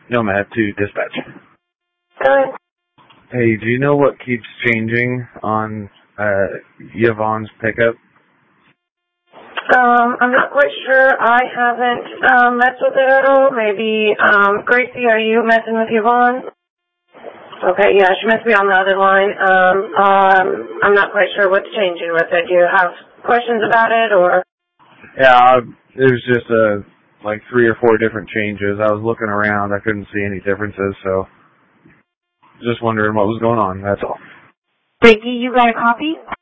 Nomad to dispatch. Good. Hey, do you know what keeps changing on Yvonne's pickup? I'm not quite sure. I haven't messed with it at all. Maybe, Gracie, are you messing with Yvonne? Okay, yeah, she must be on the other line. I'm not quite sure what's changing with it. Do you have questions about it, or? Yeah, there's just like 3 or 4 different changes. I was looking around. I couldn't see any differences, so just wondering what was going on. That's all. Ricky, you got a copy?